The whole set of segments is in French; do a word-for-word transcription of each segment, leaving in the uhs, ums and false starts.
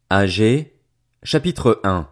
Agé, chapitre un.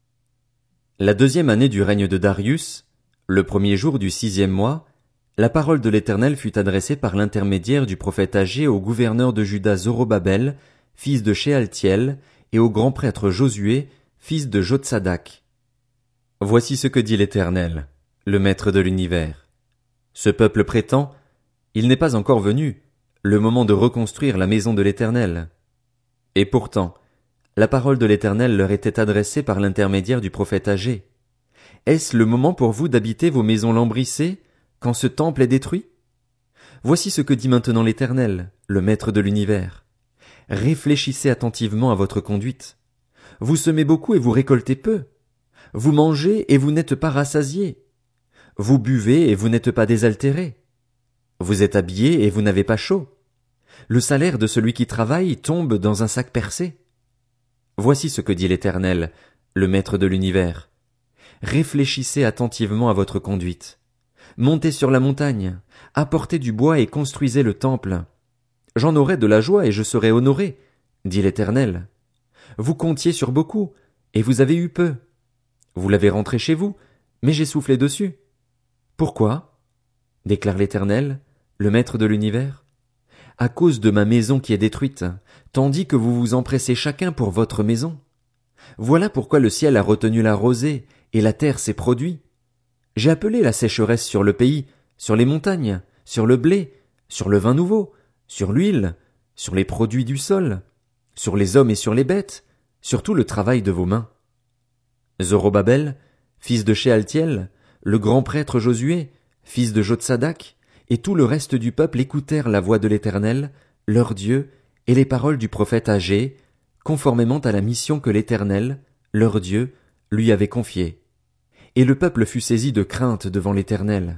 La deuxième année du règne de Darius, le premier jour du sixième mois, la parole de l'Éternel fut adressée par l'intermédiaire du prophète Agé au gouverneur de Juda Zorobabel, fils de Shealtiel, et au grand prêtre Josué, fils de Jotsadak. Voici ce que dit l'Éternel, le Maître de l'univers. Ce peuple prétend, il n'est pas encore venu, le moment de reconstruire la maison de l'Éternel. Et pourtant, la parole de l'Éternel leur était adressée par l'intermédiaire du prophète Agé. Est-ce le moment pour vous d'habiter vos maisons lambrissées, quand ce temple est détruit? Voici ce que dit maintenant l'Éternel, le Maître de l'univers. Réfléchissez attentivement à votre conduite. Vous semez beaucoup et vous récoltez peu. Vous mangez et vous n'êtes pas rassasiés. Vous buvez et vous n'êtes pas désaltérés. Vous êtes habillés et vous n'avez pas chaud. Le salaire de celui qui travaille tombe dans un sac percé. Voici ce que dit l'Éternel, le Maître de l'univers. Réfléchissez attentivement à votre conduite. Montez sur la montagne, apportez du bois et construisez le temple. J'en aurai de la joie et je serai honoré, dit l'Éternel. Vous comptiez sur beaucoup, et vous avez eu peu. Vous l'avez rentré chez vous, mais j'ai soufflé dessus. Pourquoi? Déclare l'Éternel, le Maître de l'univers. À cause de ma maison qui est détruite, tandis que vous vous empressez chacun pour votre maison. Voilà pourquoi le ciel a retenu la rosée, et la terre ses produits. J'ai appelé la sécheresse sur le pays, sur les montagnes, sur le blé, sur le vin nouveau, sur l'huile, sur les produits du sol, sur les hommes et sur les bêtes, sur tout le travail de vos mains. Zorobabel, fils de Shealtiel, le grand prêtre Josué, fils de Jotsadak, et tout le reste du peuple écoutèrent la voix de l'Éternel, leur Dieu, et les paroles du prophète Agé, conformément à la mission que l'Éternel, leur Dieu, lui avait confiée. Et le peuple fut saisi de crainte devant l'Éternel.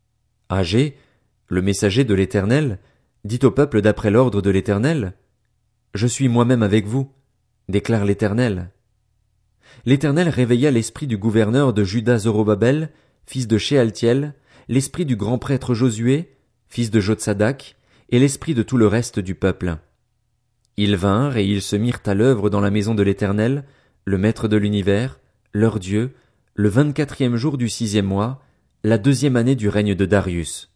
Agé, le messager de l'Éternel, dit au peuple d'après l'ordre de l'Éternel, « Je suis moi-même avec vous, déclare l'Éternel. » L'Éternel réveilla l'esprit du gouverneur de Juda Zorobabel, fils de Shealtiel, l'esprit du grand prêtre Josué, fils de Jotsadak, et l'esprit de tout le reste du peuple. Ils vinrent et ils se mirent à l'œuvre dans la maison de l'Éternel, le Maître de l'univers, leur Dieu, le vingt-quatrième jour du sixième mois, la deuxième année du règne de Darius.